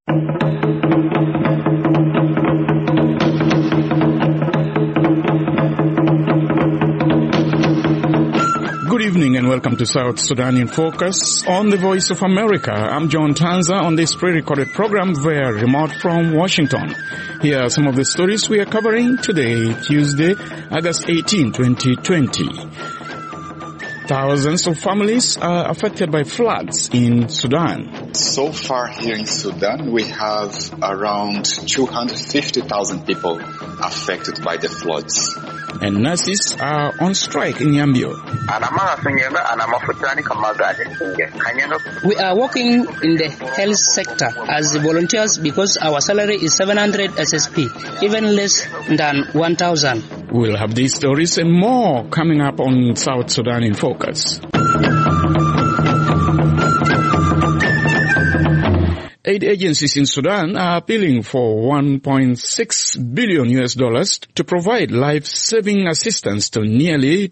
Good evening and welcome to South Sudan in Focus on the Voice of America. I'm John Tanza on this pre-recorded program via remote from Washington. Here are some of the stories we are covering today, Tuesday, August 18, 2020. Thousands of families are affected by floods in Sudan. So far here in Sudan, we have around 250,000 people affected by the floods. And nurses are on strike in Yambio. We are working in the health sector as volunteers because our salary is 700 SSP, even less than 1,000. We'll have these stories and more coming up on South Sudan in Focus. Aid agencies in Sudan are appealing for $1.6 billion to provide life-saving assistance to nearly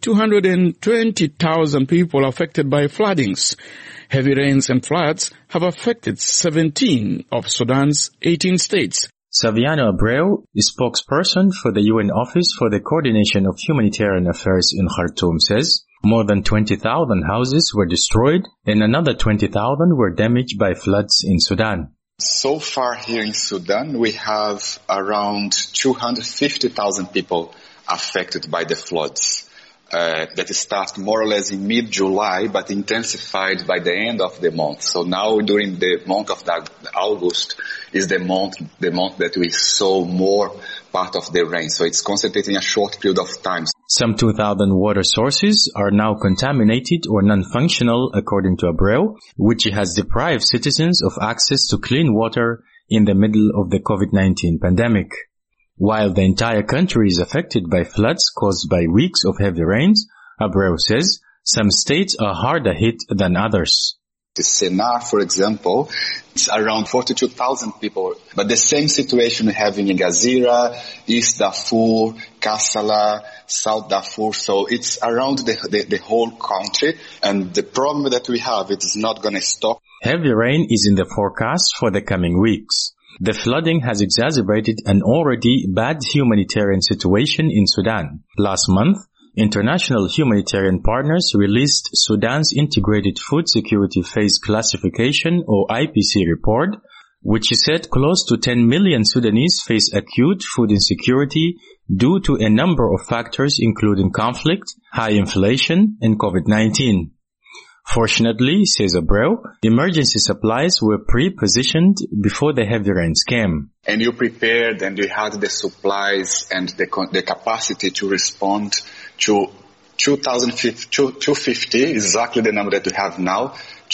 220,000 people affected by floodings. Heavy rains and floods have affected 17 of Sudan's 18 states. Saviano Abreu, spokesperson for the UN Office for the Coordination of Humanitarian Affairs in Khartoum, says more than 20,000 houses were destroyed and another 20,000 were damaged by floods in Sudan. So far here in Sudan, we have around 250,000 people affected by the floods. That started more or less in mid-July, but intensified by the end of the month. So now during the month of August is the month that we saw more part of the rain. So it's concentrating a short period of time. Some 2,000 water sources are now contaminated or non-functional, according to Abreu, which has deprived citizens of access to clean water in the middle of the COVID-19 pandemic. While the entire country is affected by floods caused by weeks of heavy rains, Abreu says some states are harder hit than others. The Sennar, for example, it's around 42,000 people. But the same situation we have in Gazira, East Darfur, Kassala, South Darfur. So it's around the whole country. And the problem that we have, it is not going to stop. Heavy rain is in the forecast for the coming weeks. The flooding has exacerbated an already bad humanitarian situation in Sudan. Last month, international humanitarian partners released Sudan's Integrated Food Security Phase Classification or IPC report, which said close to 10 million Sudanese face acute food insecurity due to a number of factors including conflict, high inflation, and COVID-19. Fortunately, says Abreu, emergency supplies were pre-positioned before the heavy rains came. And you prepared and you had the supplies and the capacity to respond to 250, exactly the number that we have now,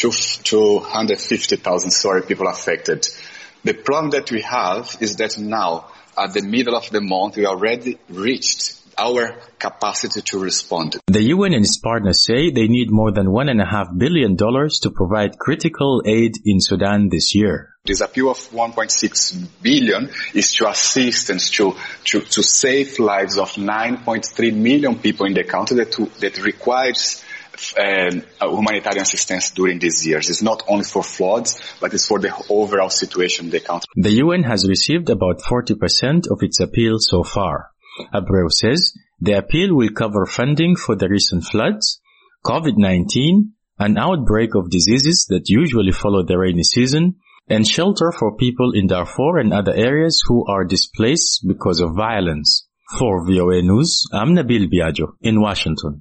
250,000, people affected. The problem that we have is that now, at the middle of the month, we already reached our capacity to respond. The UN and its partners say they need more than $1.5 billion to provide critical aid in Sudan this year. This appeal of $1.6 billion is to assistance to save lives of 9.3 million people in the country that requires humanitarian assistance during these years. It's not only for floods, but it's for the overall situation in the country. The UN has received about 40% of its appeal so far. Abreu says the appeal will cover funding for the recent floods, COVID-19, an outbreak of diseases that usually follow the rainy season, and shelter for people in Darfur and other areas who are displaced because of violence. For VOA News, I'm Nabil Biagio in Washington.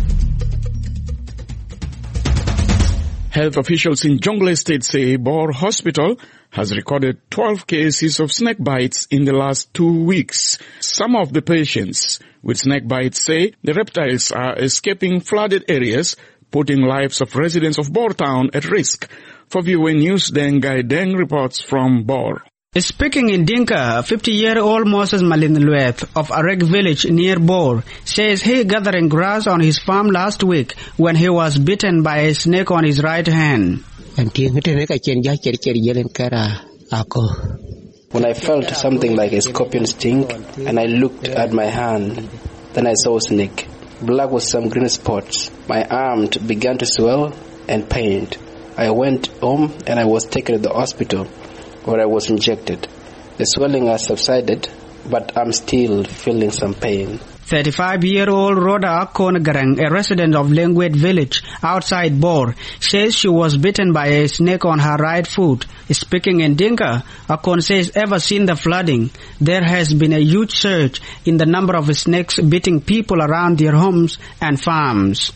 Health officials in Jonglei State say Bor Hospital has recorded 12 cases of snake bites in the last 2 weeks. Some of the patients with snake bites say the reptiles are escaping flooded areas, putting lives of residents of Bor town at risk. For VOA News, Deng Gai Deng reports from Bor. Speaking in Dinka, 50-year-old Moses Malinlueth of Areg village near Bor says he gathering grass on his farm last week when he was bitten by a snake on his right hand. When I felt something like a scorpion sting and I looked at my hand, then I saw a snake, black with some green spots. My arm began to swell and pain. I went home and I was taken to the hospital. where I was injected. The swelling has subsided, but I'm still feeling some pain. 35-year-old Rhoda Akongarang, a resident of Lengwet village outside Bor, says she was bitten by a snake on her right foot. Speaking in Dinka, Akon says ever since the flooding, there has been a huge surge in the number of snakes biting people around their homes and farms.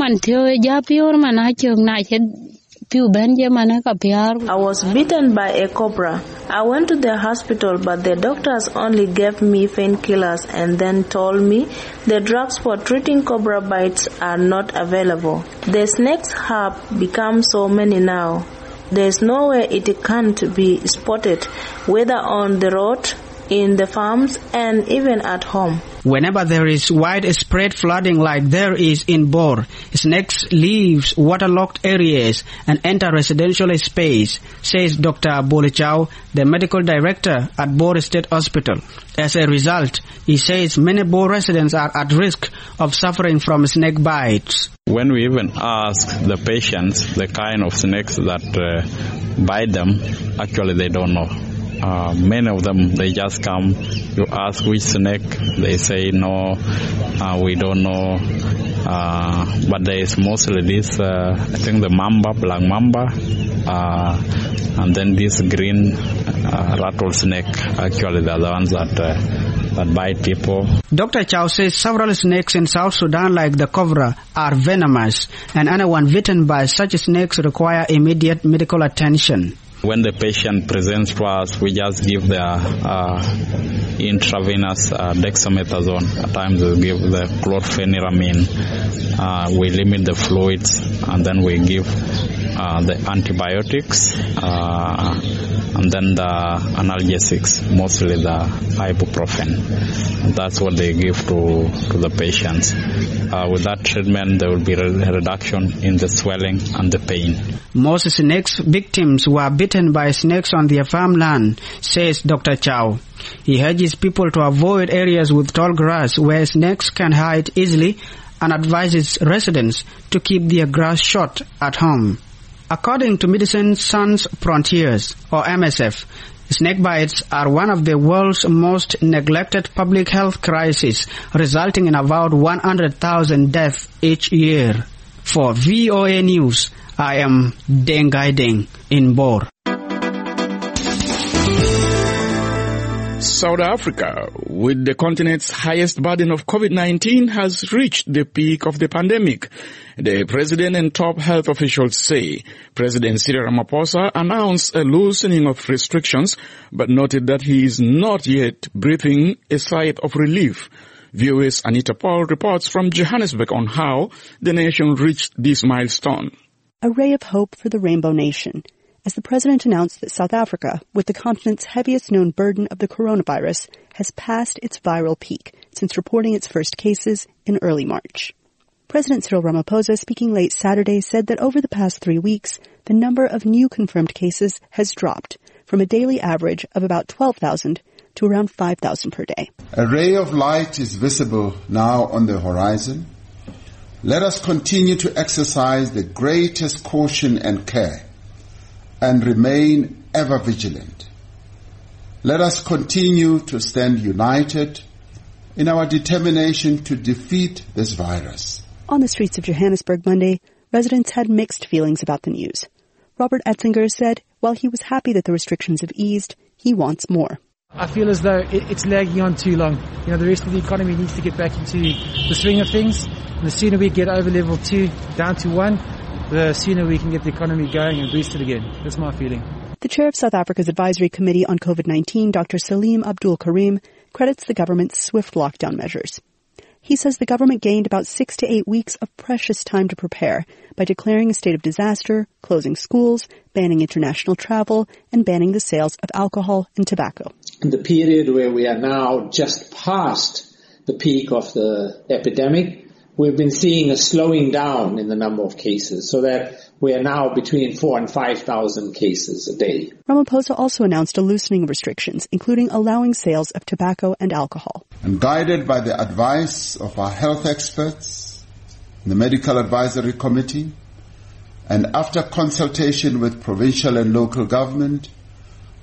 I was bitten by a cobra. I went to the hospital, but the doctors only gave me painkillers and then told me the drugs for treating cobra bites are not available. The snakes have become so many now. There's no way it can't be spotted, whether on the road, in the farms, and even at home. Whenever there is widespread flooding like there is in Bor, snakes leave waterlogged areas and enter residential space, says Dr. Bolichau, the medical director at Bor State Hospital. As a result, he says many Bor residents are at risk of suffering from snake bites. When we even ask the patients the kind of snakes that bite them, actually they don't know. Many of them, they just come, you ask which snake, they say no, we don't know, but there is mostly this, I think the mamba, black mamba, and then this green rattlesnake, actually they're the ones that bite people. Dr. Chow says several snakes in South Sudan, like the cobra, are venomous, and anyone bitten by such snakes require immediate medical attention. When the patient presents to us, we just give the intravenous dexamethasone. At times we give the chlorpheniramine. We limit the fluids, and then we give the antibiotics, and then the analgesics, mostly the ibuprofen. That's what they give to the patients. With that treatment, there will be a reduction in the swelling and the pain. Most snakes victims were bitten by snakes on their farmland, says Dr. Chow. He urges people to avoid areas with tall grass where snakes can hide easily and advises residents to keep their grass short at home. According to Medicine Sans Frontiers, or MSF, snake bites are one of the world's most neglected public health crises, resulting in about 100,000 deaths each year. For VOA News, I am Dengai Deng in Bor. South Africa, with the continent's highest burden of COVID-19, has reached the peak of the pandemic. The president and top health officials say President Cyril Ramaphosa announced a loosening of restrictions, but noted that he is not yet breathing a sigh of relief. VOA's Anita Paul reports from Johannesburg on how the nation reached this milestone. A ray of hope for the Rainbow Nation, as the president announced that South Africa, with the continent's heaviest known burden of the coronavirus, has passed its viral peak since reporting its first cases in early March. President Cyril Ramaphosa, speaking late Saturday, said that over the past 3 weeks, the number of new confirmed cases has dropped from a daily average of about 12,000 to around 5,000 per day. A ray of light is visible now on the horizon. Let us continue to exercise the greatest caution and care and remain ever vigilant. Let us continue to stand united in our determination to defeat this virus. On the streets of Johannesburg Monday, residents had mixed feelings about the news. Robert Etzinger said while he was happy that the restrictions have eased, he wants more. I feel as though it's lagging on too long. The rest of the economy needs to get back into the swing of things. And the sooner we get over level 2 down to 1, the sooner we can get the economy going and boost it again. That's my feeling. The chair of South Africa's Advisory Committee on COVID-19, Dr. Salim Abdul Karim, credits the government's swift lockdown measures. He says the government gained about 6 to 8 weeks of precious time to prepare by declaring a state of disaster, closing schools, banning international travel, and banning the sales of alcohol and tobacco. In the period where we are now just past the peak of the epidemic, we've been seeing a slowing down in the number of cases, so that we are now between 4,000 and 5,000 cases a day. Ramaphosa also announced a loosening of restrictions, including allowing sales of tobacco and alcohol. And guided by the advice of our health experts, the Medical Advisory Committee, and after consultation with provincial and local government,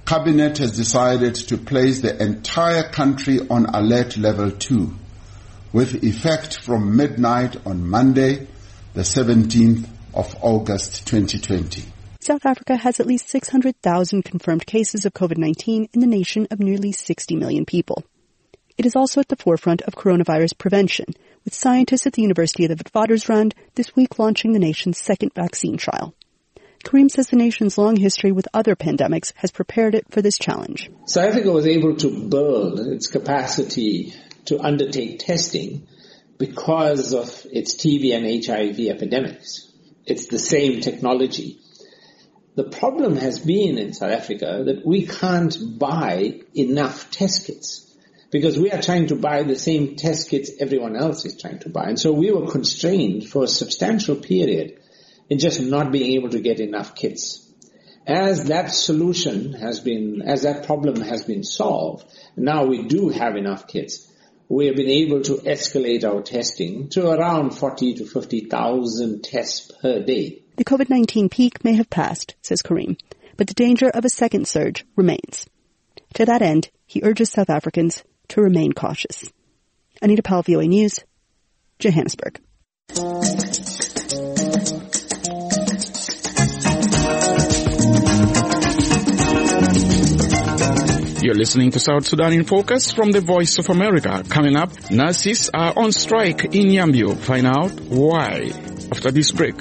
Cabinet has decided to place the entire country on alert level 2, with effect from midnight on Monday, the 17th of August 2020. South Africa has at least 600,000 confirmed cases of COVID-19 in the nation of nearly 60 million people. It is also at the forefront of coronavirus prevention, with scientists at the University of the Witwatersrand this week launching the nation's second vaccine trial. Karim says the nation's long history with other pandemics has prepared it for this challenge. South Africa was able to build its capacity to undertake testing because of its TB and HIV epidemics. It's the same technology. The problem has been in South Africa that we can't buy enough test kits because we are trying to buy the same test kits everyone else is trying to buy. And so we were constrained for a substantial period in just not being able to get enough kits. As that problem has been solved, now we do have enough kits. We have been able to escalate our testing to around 40 to 50,000 tests per day. The COVID-19 peak may have passed, says Karim, but the danger of a second surge remains. To that end, he urges South Africans to remain cautious. Anita Powell, VOA News, Johannesburg. You're listening to South Sudan in Focus from the Voice of America. Coming up, nurses are on strike in Yambio. Find out why after this break.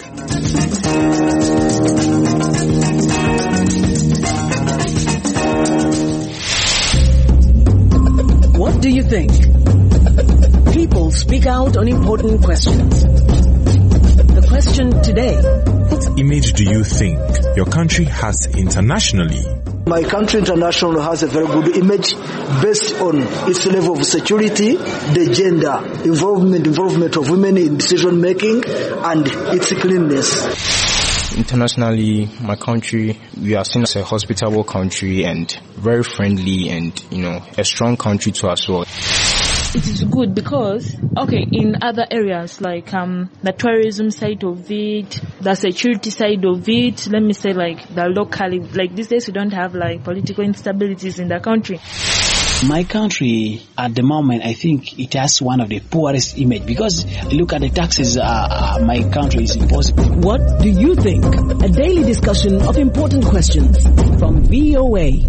What do you think? People speak out on important questions. The question today: what image do you think your country has internationally? My country international has a very good image based on its level of security, the gender involvement of women in decision making, and its cleanness. Internationally, my country, we are seen as a hospitable country and very friendly and, a strong country to us well. It is good because, in other areas like the tourism side of it, the security side of it, let me say like the locally, like these days we don't have like political instabilities in the country. My country, at the moment, I think it has one of the poorest image because look at the taxes my country is imposing. What do you think? A daily discussion of important questions from VOA.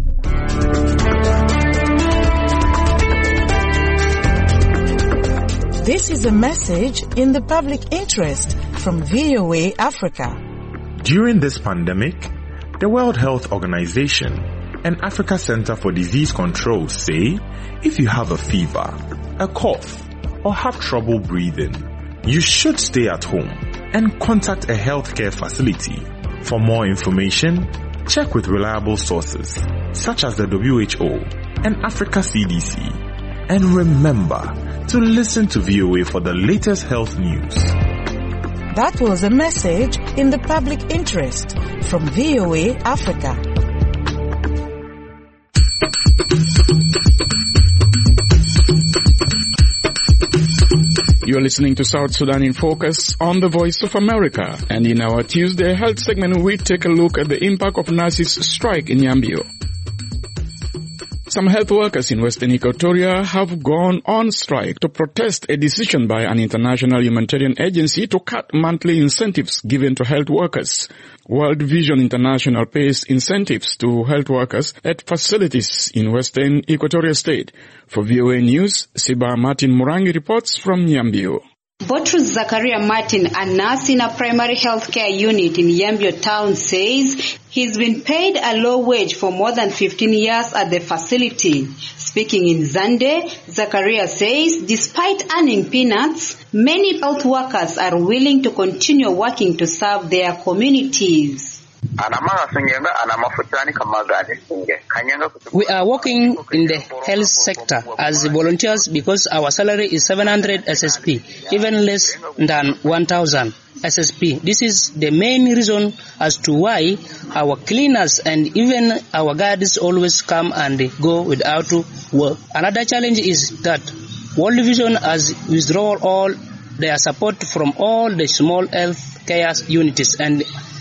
This is a message in the public interest from VOA Africa. During this pandemic, the World Health Organization and Africa Center for Disease Control say if you have a fever, a cough, or have trouble breathing, you should stay at home and contact a healthcare facility. For more information, check with reliable sources such as the WHO and Africa CDC. And remember to listen to VOA for the latest health news. That was a message in the public interest from VOA Africa. You're listening to South Sudan in Focus on the Voice of America. And in our Tuesday Health segment, we take a look at the impact of nurses' strike in Yambio. Some health workers in Western Equatoria have gone on strike to protest a decision by an international humanitarian agency to cut monthly incentives given to health workers. World Vision International pays incentives to health workers at facilities in Western Equatoria State. For VOA News, Siba Martin Murangi reports from Yambio. Botrus Zakaria Martin, a nurse in a primary healthcare unit in Yambio town, says he's been paid a low wage for more than 15 years at the facility. Speaking in Zande, Zakaria says despite earning peanuts, many health workers are willing to continue working to serve their communities. We are working in the health sector as volunteers because our salary is 700 SSP, even less than 1,000 SSP. This is the main reason as to why our cleaners and even our guards always come and go without work. Another challenge is that World Vision has withdrawn all their support from all the small health care units, and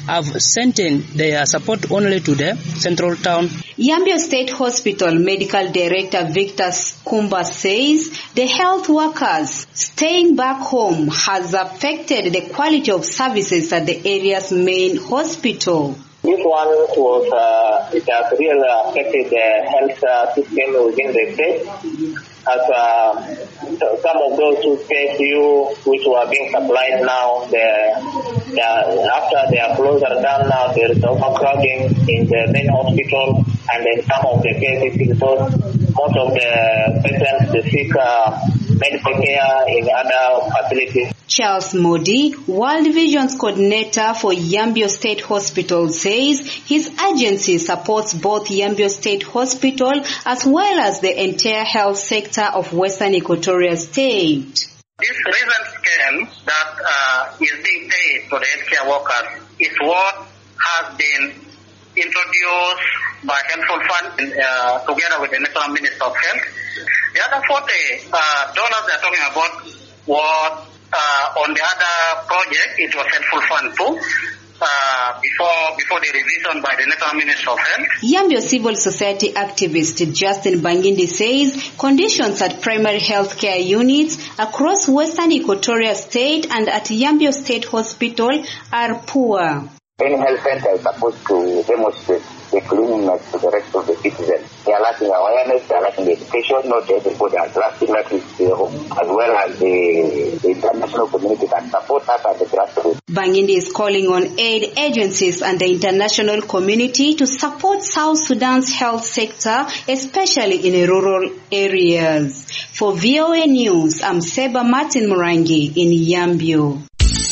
have sent in their support only to the central town. Yambio State Hospital Medical Director Victor Kumba says the health workers staying back home has affected the quality of services at the area's main hospital. This one it has really affected the health system within the state, as some of those PSU which were being supplied now, after their flows are done now, there is overcrowding in the main hospital and in some of the cases, so most of the patients they seek medical care in other facilities. Charles Modi, World Vision's coordinator for Yambio State Hospital, says his agency supports both Yambio State Hospital as well as the entire health sector of Western Equatoria State. This recent scale that is being paid for the healthcare workers is what has been introduced by Helpful Fund together with the National Minister of Health. The other 40 dollars they are talking about was on the other project, it was Helpful Fund too, before the revision by the National Minister of Health. Yambio civil society activist Justin Bangindi says conditions at primary health care units across Western Equatoria State and at Yambio State Hospital are poor. Any health center is supposed to demonstrate the cleanliness to the rest of the citizens. They are lacking awareness, they are lacking education, not everybody has grassroots as well as the international community can support us at the grassroots. Bangindi is calling on aid agencies and the international community to support South Sudan's health sector, especially in rural areas. For VOA News, I'm Seba Martin Murangi in Yambio.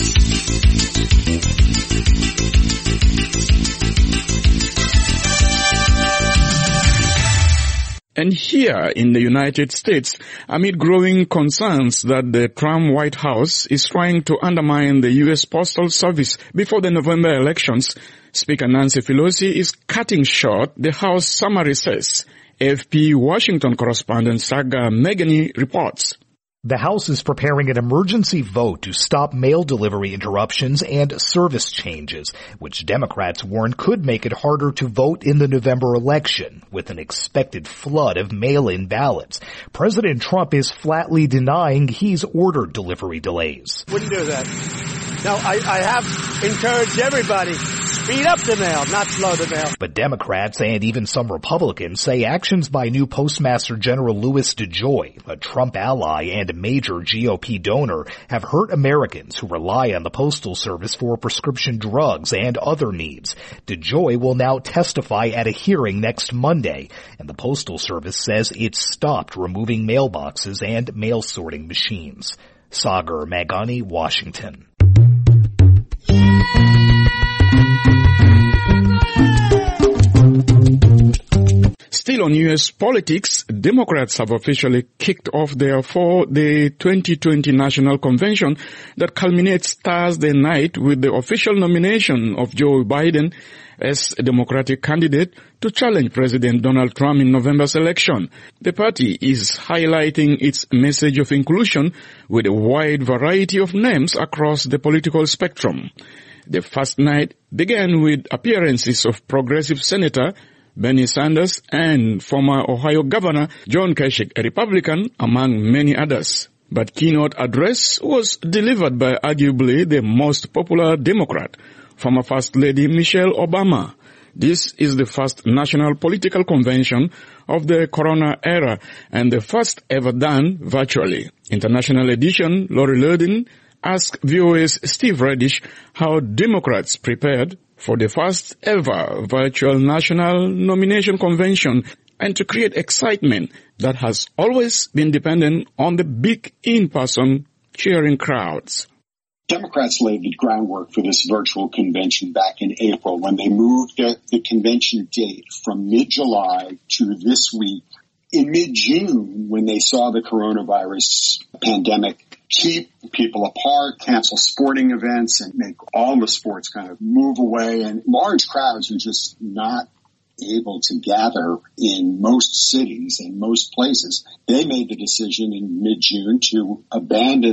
And here in the United States, amid growing concerns that the Trump White House is trying to undermine the U.S. Postal Service before the November elections, Speaker Nancy Pelosi is cutting short the House summer recess. AFP Washington correspondent Saga Megani reports. The House is preparing an emergency vote to stop mail delivery interruptions and service changes, which Democrats warn could make it harder to vote in the November election, with an expected flood of mail-in ballots. President Trump is flatly denying he's ordered delivery delays. Wouldn't do that. No, I have encouraged everybody, speed up the mail, not slow the mail. But Democrats and even some Republicans say actions by new Postmaster General Louis DeJoy, a Trump ally and major GOP donor, have hurt Americans who rely on the Postal Service for prescription drugs and other needs. DeJoy will now testify at a hearing next Monday, and the Postal Service says it stopped removing mailboxes and mail sorting machines. Sagar Magani, Washington. Still on U.S. politics, Democrats have officially kicked off the 2020 National Convention that culminates Thursday night with the official nomination of Joe Biden as a Democratic candidate to challenge President Donald Trump in November's election. The party is highlighting its message of inclusion with a wide variety of names across the political spectrum. The first night began with appearances of progressive Senator Bernie Sanders and former Ohio Governor John Kasich, a Republican, among many others. But keynote address was delivered by arguably the most popular Democrat, former First Lady Michelle Obama. This is the first national political convention of the Corona era and the first ever done virtually. International edition, Laurie Lurden asked VOA's Steve Reddish how Democrats prepared for the first ever virtual national nomination convention and to create excitement that has always been dependent on the big in-person cheering crowds. Democrats laid the groundwork for this virtual convention back in April when they moved the convention date from mid-July to this week. In mid-June, when they saw the coronavirus pandemic keep people apart, cancel sporting events, and make all the sports kind of move away, and large crowds are just not able to gather in most cities and most places, they made the decision in mid-June to abandon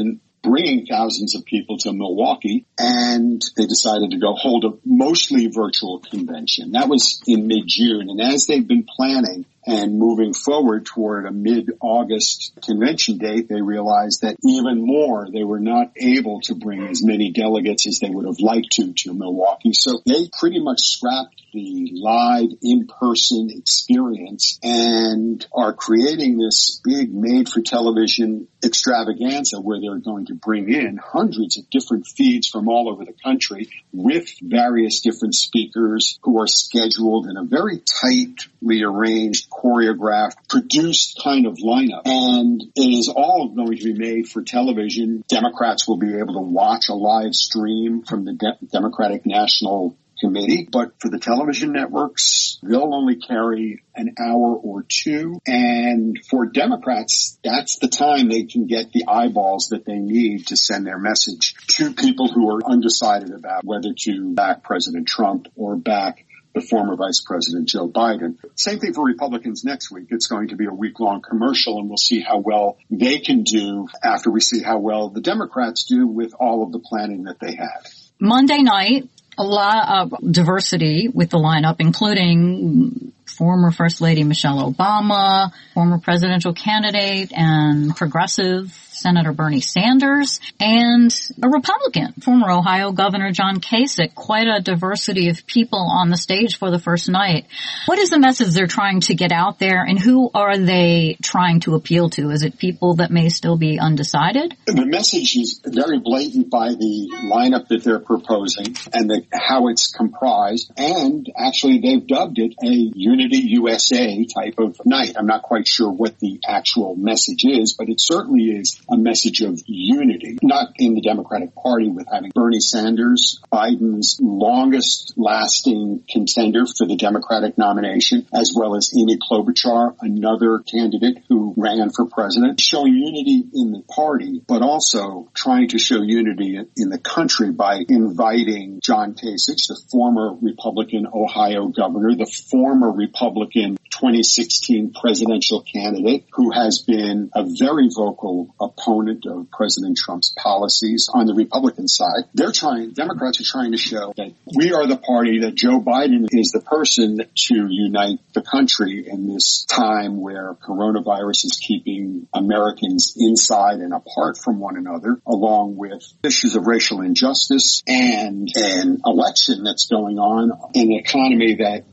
bringing thousands of people to Milwaukee, and they decided to go hold a mostly virtual convention. That was in mid-June, and as they've been planning and moving forward toward a mid-August convention date, they realized that even more, they were not able to bring as many delegates as they would have liked to Milwaukee. So they pretty much scrapped the live in-person experience and are creating this big made-for-television extravaganza where they're going to bring in hundreds of different feeds from all over the country with various different speakers who are scheduled in a very tightly arranged, choreographed, produced kind of lineup. And it is all going to be made for television. Democrats will be able to watch a live stream from the Democratic National Committee, but for the television networks, they'll only carry an hour or two. And for Democrats, that's the time they can get the eyeballs that they need to send their message to people who are undecided about whether to back President Trump or back the former Vice President Joe Biden. Same thing for Republicans next week. It's going to be a week-long commercial, and we'll see how well they can do after we see how well the Democrats do with all of the planning that they have. Monday night, a lot of diversity with the lineup, including former First Lady Michelle Obama, former presidential candidate and progressive Senator Bernie Sanders, and a Republican, former Ohio Governor John Kasich. Quite a diversity of people on the stage for the first night. What is the message they're trying to get out there, and who are they trying to appeal to? Is it people that may still be undecided? The message is very blatant by the lineup that they're proposing and how it's comprised, and actually they've dubbed it a Unity USA type of night. I'm not quite sure what the actual message is, but it certainly is a message of unity, not in the Democratic Party with having Bernie Sanders, Biden's longest lasting contender for the Democratic nomination, as well as Amy Klobuchar, another candidate who ran for president, showing unity in the party, but also trying to show unity in the country by inviting John Kasich, the former Republican Ohio governor, the former Republican 2016 presidential candidate, who has been a very vocal opponent of President Trump's policies on the Republican side. Democrats are trying to show that we are the party, that Joe Biden is the person to unite the country in this time where coronavirus is keeping Americans inside and apart from one another, along with issues of racial injustice and an election that's going on, an economy that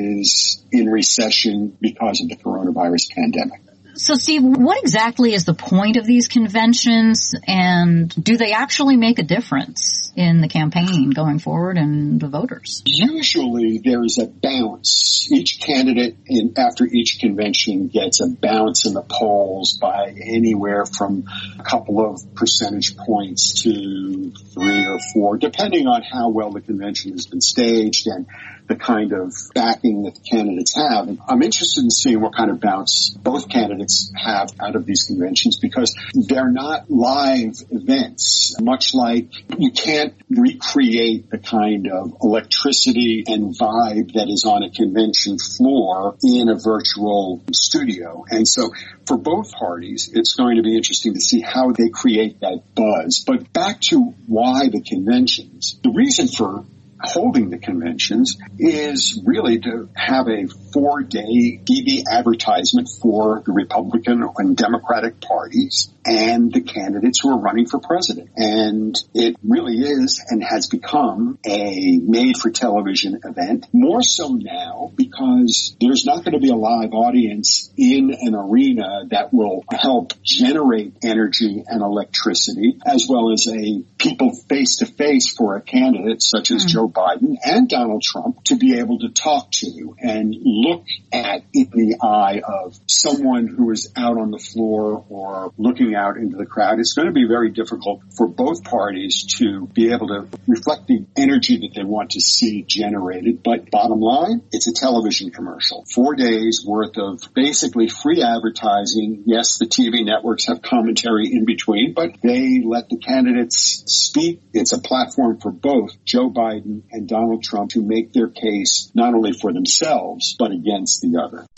is in recession because of the coronavirus pandemic. So, Steve, what exactly is the point of these conventions, and do they actually make a difference in the campaign going forward and the voters? Usually there's a bounce. Each candidate after each convention gets a bounce in the polls by anywhere from a couple of percentage points to 3 or 4, depending on how well the convention has been staged and the kind of backing that the candidates have. And I'm interested in seeing what kind of bounce both candidates have out of these conventions, because they're not live events, much like you can't recreate the kind of electricity and vibe that is on a convention floor in a virtual studio. And so for both parties, it's going to be interesting to see how they create that buzz. But back to why the conventions. The reason for holding the conventions is really to have a 4-day TV advertisement for the Republican and Democratic parties and the candidates who are running for president. And it really is and has become a made-for-television event, more so now because there's not going to be a live audience in an arena that will help generate energy and electricity, as well as a people face-to-face for a candidate such as Joe Biden and Donald Trump to be able to talk to and look at in the eye of someone who is out on the floor or looking out into the crowd. It's going to be very difficult for both parties to be able to reflect the energy that they want to see generated. But bottom line, it's a television commercial. 4 days worth of basically free advertising. Yes, the TV networks have commentary in between, but they let the candidates speak. It's a platform for both Joe Biden and Donald Trump to make their case not only for themselves, but against the other.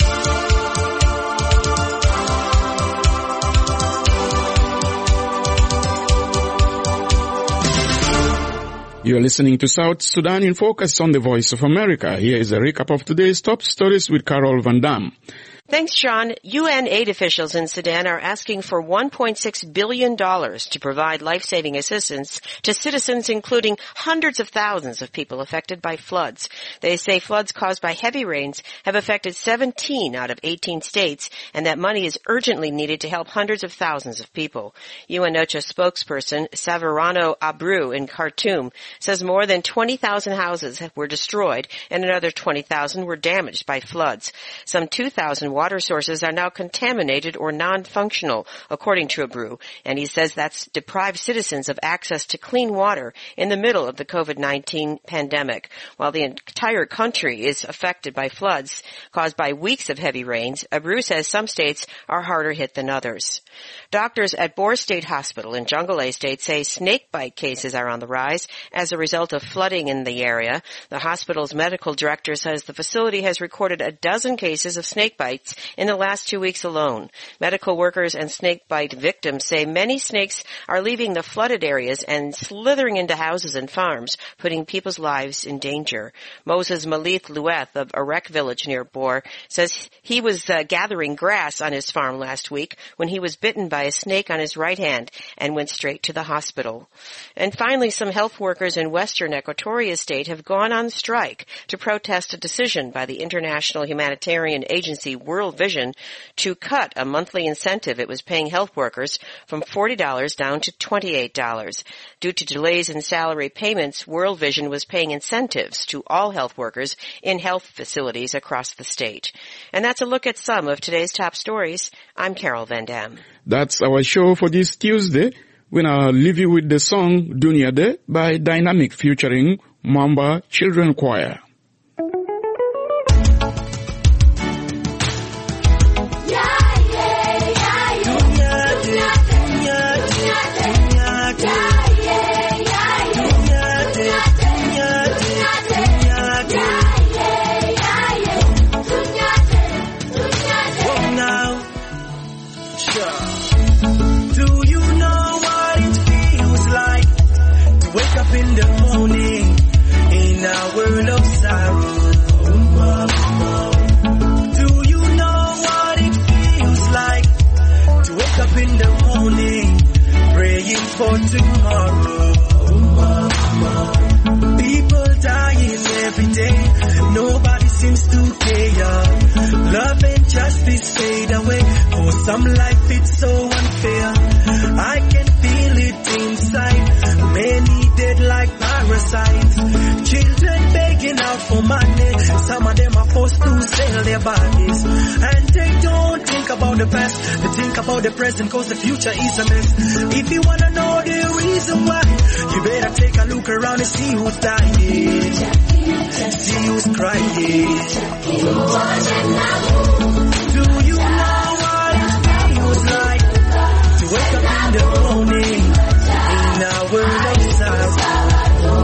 You're listening to South Sudan in Focus on the Voice of America. Here is a recap of today's top stories with Carol Van Dam. Thanks, Sean. UN aid officials in Sudan are asking for $1.6 billion to provide life-saving assistance to citizens, including hundreds of thousands of people affected by floods. They say floods caused by heavy rains have affected 17 out of 18 states, and that money is urgently needed to help hundreds of thousands of people. UN OCHA spokesperson Savarano Abru in Khartoum says more than 20,000 houses were destroyed and another 20,000 were damaged by floods. Some 2,000 water sources are now contaminated or non-functional, according to Abru, and he says that's deprived citizens of access to clean water in the middle of the COVID-19 pandemic. While the entire country is affected by floods caused by weeks of heavy rains, Abru says some states are harder hit than others. Doctors at Bor State Hospital in Jonglei State say snakebite cases are on the rise as a result of flooding in the area. The hospital's medical director says the facility has recorded a dozen cases of snakebites in the last 2 weeks alone. Medical workers and snakebite victims say many snakes are leaving the flooded areas and slithering into houses and farms, putting people's lives in danger. Moses Malith Lueth of Arek village near Bor says he was gathering grass on his farm last week when he was bitten by a snake on his right hand and went straight to the hospital. And finally, some health workers in western Equatoria State have gone on strike to protest a decision by the international humanitarian agency World Vision to cut a monthly incentive it was paying health workers from $40 down to $28. Due to delays in salary payments, World Vision was paying incentives to all health workers in health facilities across the state. And that's a look at some of today's top stories. I'm Carol Van Dam. That's our show for this Tuesday. We now leave you with the song Dunia De by Dynamic featuring Mwamba Children Choir. In the morning, in a world of sorrow, do you know what it feels like to wake up in the morning, praying for tomorrow? People dying every day, nobody seems to care. Love and justice fade away, for some life it's so unfair. I can feel it inside, many dead like parasites. Children begging out for money, some of them are forced to sell their bodies. And they don't think about the past, they think about the present, cause the future is a mess. If you wanna know the reason why, you better take a look around and see who's dying, see who's crying. Do you know what it feels like to wake up in the morning in a world of sorrow?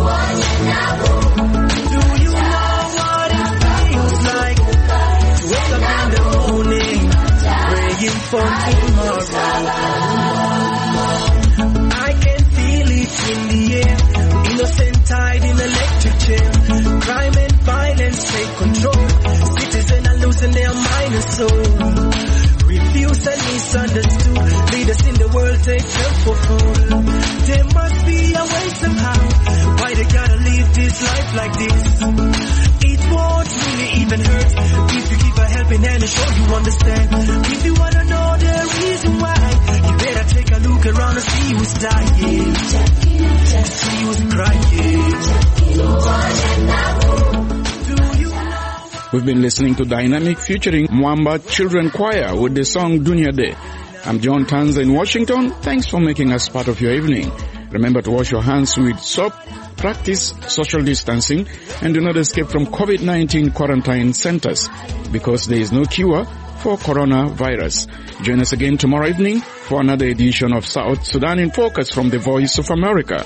Do you know what it feels like to wake up in the morning praying for tomorrow? I can feel it in the air, innocent tied in electric chair. Crime and violence take control, citizens are losing their mind and soul. Refused and misunderstood, leaders in the world take help for food. There must be a way somehow, why they gotta live this life like this? It won't really even hurt if you give a helping hand and show you understand. If you wanna know the reason why, you better take a look around and see who's dying, see who's crying. We've been listening to Dynamic featuring Mwamba Children Choir with the song Dunia De. I'm John Tanza in Washington. Thanks for making us part of your evening. Remember to wash your hands with soap, practice social distancing, and do not escape from COVID-19 quarantine centers because there is no cure for coronavirus. Join us again tomorrow evening for another edition of South Sudan in Focus from the Voice of America.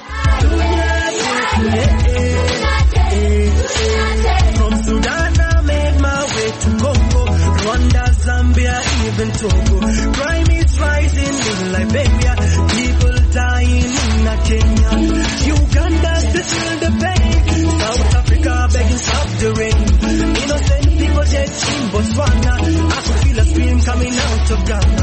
From Sudan I made my way to Congo, Rwanda, Zambia, even Togo. Crime is rising in Liberia, people dying in Kenya. Uganda still the pain. South Africa begging stop the rain. Innocent people dead in Botswana. I could feel a scream coming out of Ghana.